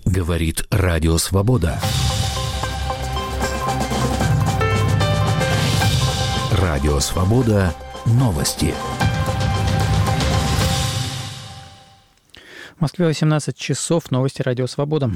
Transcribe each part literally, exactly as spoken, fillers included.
Говорит Радио Свобода. Радио Свобода. Новости. В Москве восемнадцать часов. Новости Радио Свобода.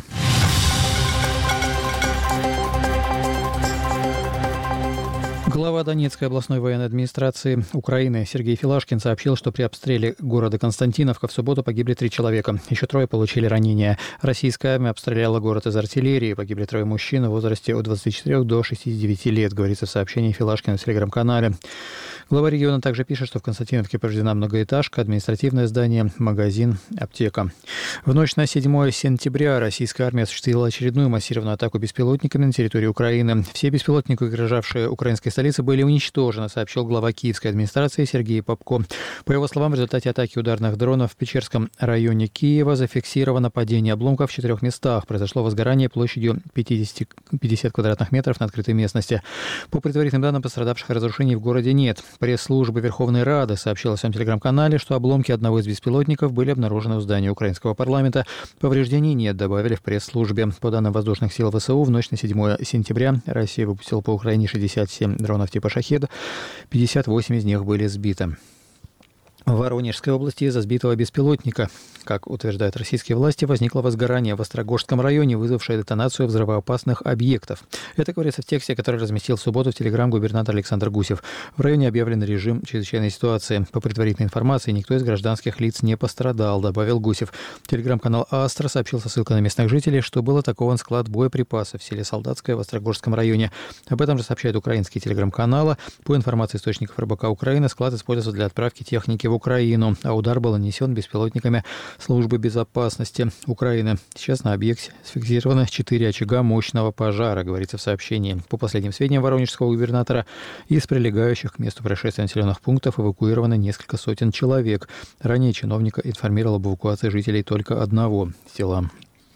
Глава Донецкой областной военной администрации Украины Сергей Филашкин сообщил, что при обстреле города Константиновка в субботу погибли три человека. Еще трое получили ранения. Российская армия обстреляла город из артиллерии. Погибли трое мужчин в возрасте от двадцати четырёх до шестидесяти девяти лет, говорится в сообщении Филашкина в телеграм-канале. Глава региона также пишет, что в Константиновке повреждена многоэтажка, административное здание, магазин, аптека. В ночь на седьмое сентября российская армия осуществила очередную массированную атаку беспилотниками на территории Украины. Все беспилотники, угрожавшие украинской столице, были уничтожены, сообщил глава киевской администрации Сергей Попко. По его словам, в результате атаки ударных дронов в Печерском районе Киева зафиксировано падение обломков в четырех местах. Произошло возгорание площадью пятьдесят, пятьдесят квадратных метров на открытой местности. По предварительным данным, пострадавших и разрушений в городе нет. Пресс-служба Верховной Рады сообщила в своем телеграм-канале, что обломки одного из беспилотников были обнаружены у здания украинского парламента. Повреждений нет, добавили в пресс-службе. По данным воздушных сил ВСУ, в ночь на седьмое сентября Россия выпустила по Украине шестьдесят семь дронов типа «Шахед», пятьдесят восемь из них были сбиты. В Воронежской области из-за сбитого беспилотника, как утверждают российские власти, возникло возгорание в Острогожском районе, вызвавшее детонацию взрывоопасных объектов. Это говорится в тексте, который разместил в субботу в Телеграм губернатор Александр Гусев. В районе объявлен режим чрезвычайной ситуации. По предварительной информации, никто из гражданских лиц не пострадал, добавил Гусев. Телеграм-канал «Астра» сообщил со ссылкой на местных жителей, что был атакован склад боеприпасов в селе Солдатское в Острогожском районе. Об этом же сообщают украинские телеграм-каналы. По информации источников РБК Украины, склад использовался для отправки техники в Украину, а удар был нанесен беспилотниками Службы безопасности Украины. Сейчас на объекте зафиксировано четыре очага мощного пожара, говорится в сообщении. По последним сведениям воронежского губернатора, из прилегающих к месту происшествия населенных пунктов эвакуировано несколько сотен человек. Ранее чиновника информировал об эвакуации жителей только одного села.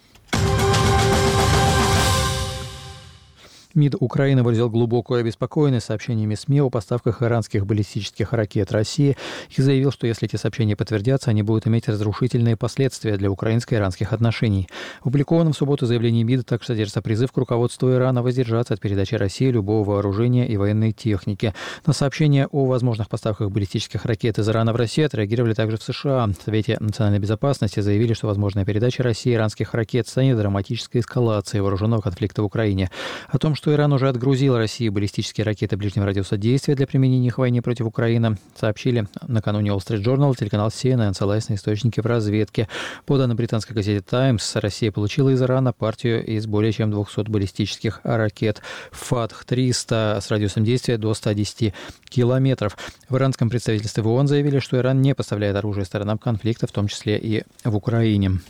МИД Украины выразил глубокую обеспокоенность сообщениями СМИ о поставках иранских баллистических ракет России и заявил, что если эти сообщения подтвердятся, они будут иметь разрушительные последствия для украинско-иранских отношений. В опубликованном в субботу заявлении МИДа также содержится призыв к руководству Ирана воздержаться от передачи России любого вооружения и военной техники. На сообщение о возможных поставках баллистических ракет из Ирана в Россию отреагировали также в США. В Совете национальной безопасности заявили, что возможная передача России иранских ракет станет драматической эскалацией вооруженного конфликта в Украине. О том, что Иран уже отгрузил России баллистические ракеты ближнего радиуса действия для применения их в войне против Украины, сообщили накануне Wall Street Journal, телеканал си эн эн, ссылаясь на источники в разведке. По данным британской газеты «Таймс», Россия получила из Ирана партию из более чем двухсот баллистических ракет «Фатх триста» с радиусом действия до ста десяти километров. В иранском представительстве в ООН заявили, что Иран не поставляет оружие сторонам конфликта, в том числе и в Украине.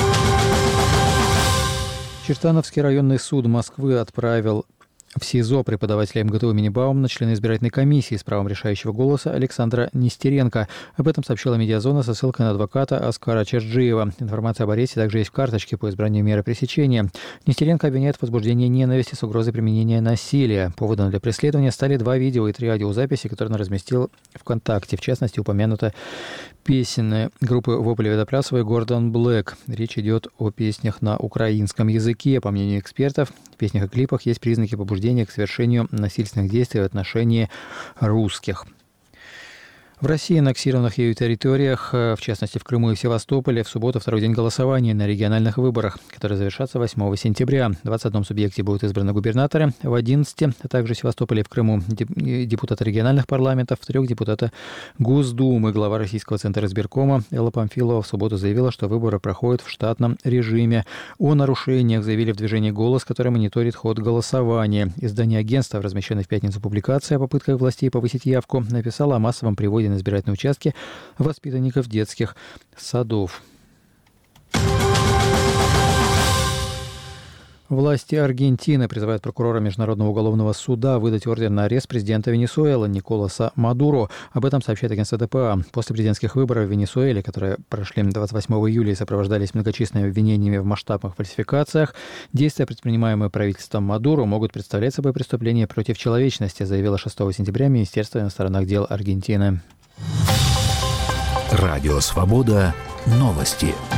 Чертановский районный суд Москвы отправил в СИЗО преподавателя МГТУ имени Баумана, члена избирательной комиссии с правом решающего голоса Александра Нестеренко. Об этом сообщила «Медиазона» со ссылкой на адвоката Аскара Черджиева. Информация об аресте также есть в карточке по избранию меры пресечения. Нестеренко обвиняет в возбуждении ненависти с угрозой применения насилия. Поводом для преследования стали два видео и три аудиозаписи, которые он разместил ВКонтакте. В частности, упомянута песенная группы «Вопли Водоплясова» и «Гордон Блэк». Речь идет о песнях на украинском языке. По мнению экспертов, в песнях и клипах есть признаки побуждения к совершению насильственных действий в отношении русских. В России, на аннексированных ею территориях, в частности в Крыму и Севастополе, в субботу второй день голосования на региональных выборах, которые завершатся восьмого сентября. В двадцати одном субъекте будут избраны губернаторы, в одиннадцати, а также в Севастополе и в Крыму депутаты региональных парламентов, в трех депутаты Госдумы. Глава Российского центра избиркома Элла Памфилова в субботу заявила, что выборы проходят в штатном режиме. О нарушениях заявили в движении «Голос», которое мониторит ход голосования. Издание агентства, в размещенной в пятницу публикации о попытках властей повысить явку, написало о массовом приводе на избирательные участки воспитанников детских садов. Власти Аргентины призывают прокурора Международного уголовного суда выдать ордер на арест президента Венесуэлы Николаса Мадуро. Об этом сообщает агентство ДПА. После президентских выборов в Венесуэле, которые прошли двадцать восьмого июля и сопровождались многочисленными обвинениями в масштабных фальсификациях, действия, предпринимаемые правительством Мадуро, могут представлять собой преступление против человечности, заявило шестого сентября Министерство иностранных дел Аргентины. Радио Свобода. Новости.